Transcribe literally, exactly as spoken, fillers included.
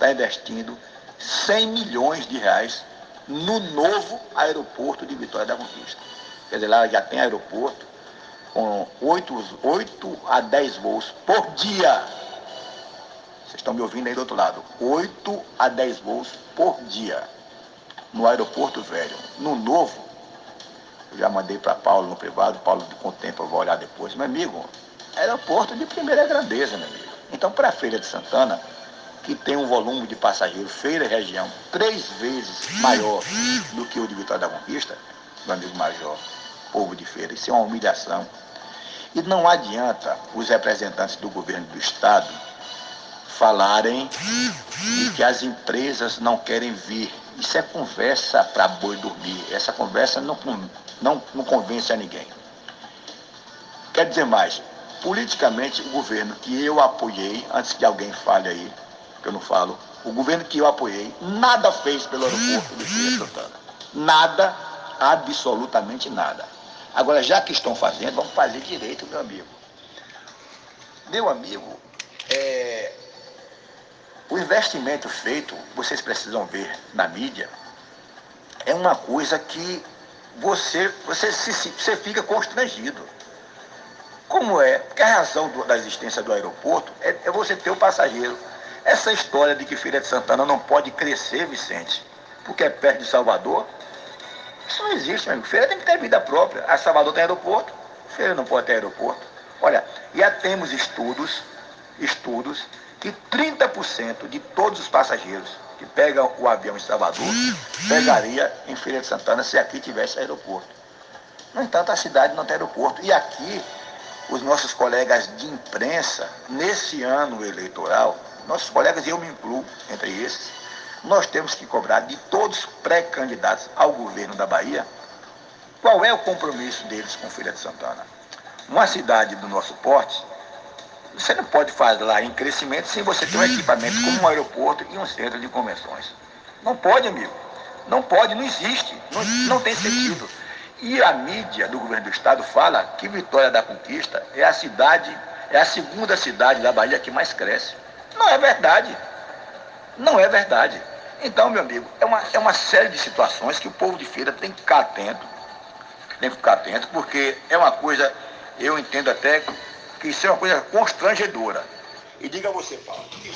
está investindo cem milhões de reais no novo aeroporto de Vitória da Conquista. Quer dizer, lá já tem aeroporto com oito a dez voos por dia. Vocês estão me ouvindo aí do outro lado. oito a dez voos por dia no aeroporto velho. No novo, eu já mandei para Paulo no privado, Paulo com o tempo eu vou olhar depois. Meu amigo, aeroporto de primeira grandeza, meu amigo. Então, para a Feira de Santana, que tem um volume de passageiros, Feira e região, três vezes maior do que o de Vitória da Conquista, meu amigo Major, povo de Feira, isso é uma humilhação. E não adianta os representantes do governo do Estado falarem de que as empresas não querem vir. Isso é conversa para boi dormir. Essa conversa não, não, não convence a ninguém. Quer dizer mais, politicamente, o governo que eu apoiei, antes que alguém fale aí, que eu não falo, o governo que eu apoiei, nada fez pelo aeroporto de Feira de Santana. Nada, absolutamente nada. Agora, já que estão fazendo, vamos fazer direito, meu amigo. Meu amigo, é, o investimento feito, vocês precisam ver na mídia, é uma coisa que você, você, se, você fica constrangido. Como é? Porque a razão do, da existência do aeroporto é, é você ter o passageiro. Essa história de que Feira de Santana não pode crescer, Vicente, porque é perto de Salvador, isso não existe, meu amigo. Feira tem que ter vida própria. A Salvador tem aeroporto, Feira não pode ter aeroporto. Olha, já temos estudos, estudos, que trinta por cento de todos os passageiros que pegam o avião em Salvador pegaria em Feira de Santana se aqui tivesse aeroporto. No entanto, a cidade não tem aeroporto. E aqui, os nossos colegas de imprensa, nesse ano eleitoral, nossos colegas, e eu me incluo entre esses, nós temos que cobrar de todos os pré-candidatos ao governo da Bahia qual é o compromisso deles com Feira de Santana. Uma cidade do nosso porte, você não pode falar em crescimento sem você ter um equipamento como um aeroporto e um centro de convenções. Não pode, amigo. Não pode, não existe. Não, não tem sentido. E a mídia do governo do estado fala que Vitória da Conquista é a cidade, é a segunda cidade da Bahia que mais cresce. Não é verdade. Não é verdade. Então, meu amigo, é uma, é uma série de situações que o povo de Feira tem que ficar atento, tem que ficar atento, porque é uma coisa, eu entendo até que isso é uma coisa constrangedora. E diga você, Paulo.